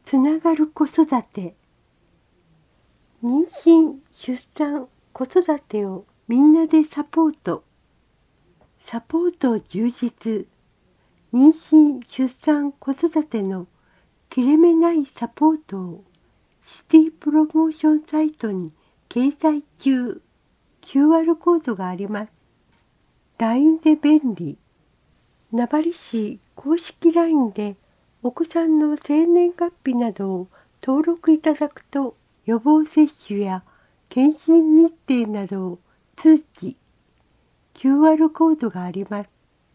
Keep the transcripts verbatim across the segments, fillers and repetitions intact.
つながる子育て。妊娠、出産、子育てをみんなでサポート。サポート充実。妊娠、出産、子育ての切れ目ないサポートをシティプロモーションサイトに掲載中。キューアール コードがあります。ライン で便利。名張市公式 ライン でお子さんの生年月日などを登録いただくと予防接種や検診日程などを通知、キューアール コードがあります。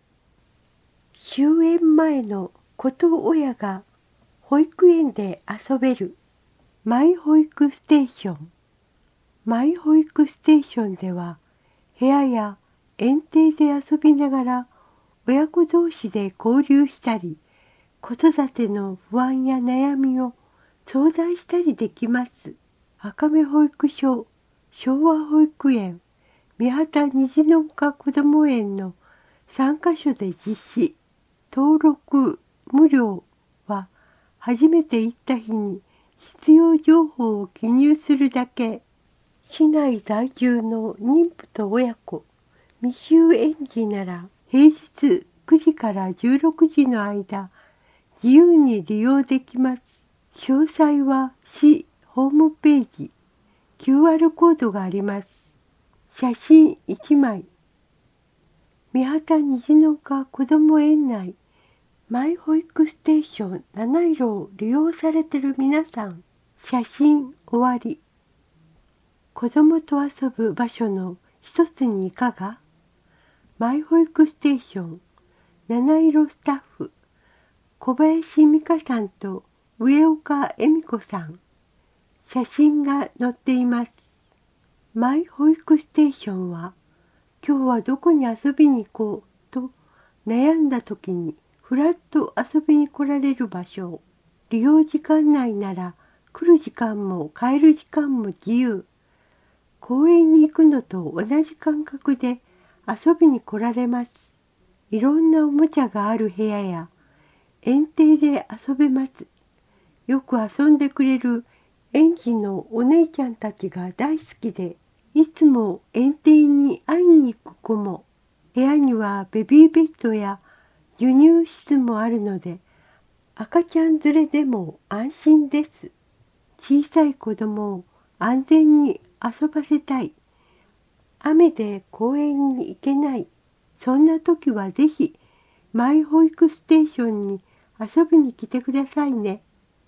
終園前の子と親が保育園で遊べるマイ保育ステーション。マイ保育ステーションでは部屋や園庭で遊びながら親子同士で交流したり、子育ての不安や悩みを相談したりできます。赤目保育所、昭和保育園、三畑虹の丘こども園のさんカ所で実施。登録無料は初めて行った日に必要情報を記入するだけ。市内在住の妊婦と親子、未就園児なら平日くじからじゅうろくじの間、自由に利用できます。詳細は市ホームページ、キューアール コードがあります。写真いちまい。三畑虹の丘こども園内、マイ保育ステーションなないろを利用されている皆さん、写真終わり。子供と遊ぶ場所の一つにいかが？マイ保育ステーション、七色スタッフ、小林美香さんと上岡恵美子さん。写真が載っています。マイ保育ステーションは、今日はどこに遊びに行こうと悩んだ時にふらっと遊びに来られる場所。利用時間内なら来る時間も帰る時間も自由。公園に行くのと同じ感覚で遊びに来られます。いろんなおもちゃがある部屋や園庭で遊べます。よく遊んでくれる園児のお姉ちゃんたちが大好きで、いつも園庭に会いに行く子も、部屋にはベビーベッドや授乳室もあるので、赤ちゃん連れでも安心です。小さい子供を安全に遊ばせたい。雨で公園に行けない。そんな時はぜひ、マイ保育ステーションに遊びに来てくださいね。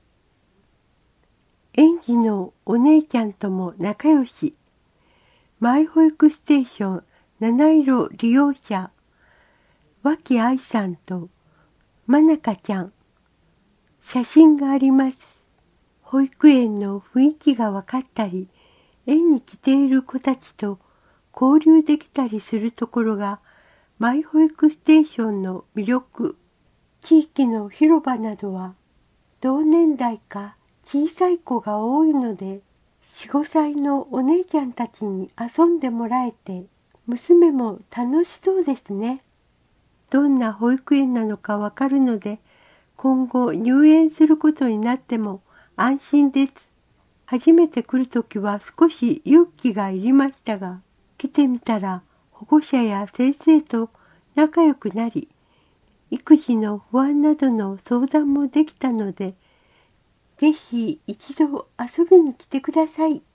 園児のお姉ちゃんとも仲良し。マイ保育ステーション七色利用者、脇愛さんとまなかちゃん。写真があります。保育園の雰囲気がわかったり、園に来ている子たちと交流できたりするところが、マイ保育ステーションの魅力。地域の広場などは、同年代か小さい子が多いので、よん、ごさいのお姉ちゃんたちに遊んでもらえて、娘も楽しそうですね。どんな保育園なのかわかるので、今後入園することになっても安心です。初めて来るときは少し勇気がいりましたが、来てみたら保護者や先生と仲良くなり、育児の不安などの相談もできたので、ぜひ一度遊びに来てください。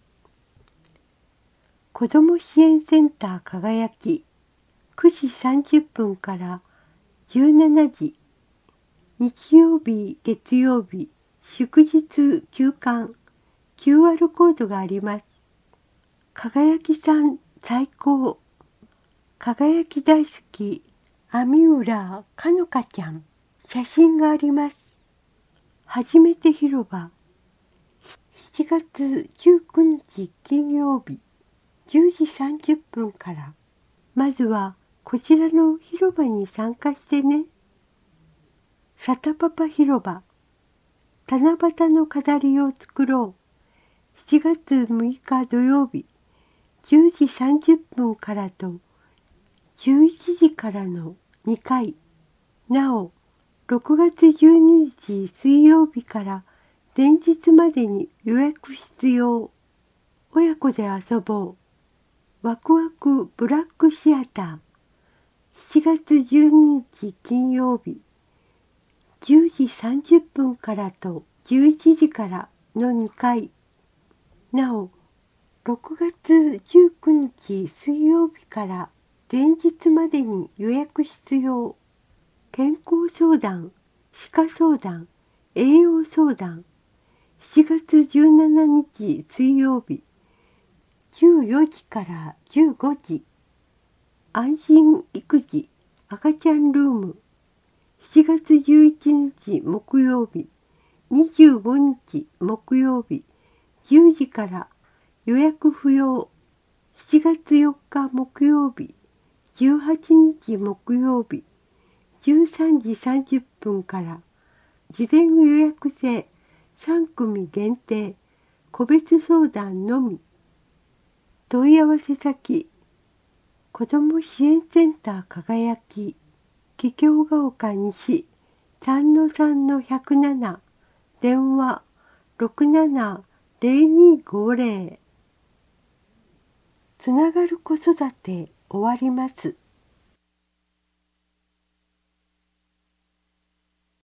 子ども支援センター輝き、くじさんじゅっぷんからじゅうしちじ、日曜日、月曜日、祝日休館、キューアール コードがあります。輝きさん最高。輝き大好き、網浦かのかちゃん。写真があります。初めて広場。しちがつじゅうくにち金曜日、じゅうじさんじゅっぷんから。まずはこちらの広場に参加してね。サタパパ広場。七夕の飾りを作ろう。しちがつむいか土曜日、じゅうじさんじゅっぷんからとじゅういちじからのにかい。なお、ろくがつじゅうににち水曜日から前日までに予約必要。親子で遊ぼう。ワクワクブラックシアター。しちがつじゅうににち金曜日、じゅうじさんじゅっぷんからとじゅういちじからのにかい。なお、ろくがつじゅうくにち水曜日から前日までに予約必要。健康相談、歯科相談、栄養相談。しちがつじゅうしちにち水曜日、じゅうよじからじゅうごじ。安心育児赤ちゃんルーム。しちがつじゅういちにち木曜日、にじゅうごにち木曜日、じゅうじから予約不要。しちがつよっか木曜日、じゅうはちにち木曜日、じゅうさんじさんじゅっぷんから事前予約制さんくみ限定、個別相談のみ。問い合わせ先、子ども支援センター輝き、桔梗ヶ丘西 さんのさんのひゃくなな、電話 ろくななゼロにごゼロ。つながる子育て終わります。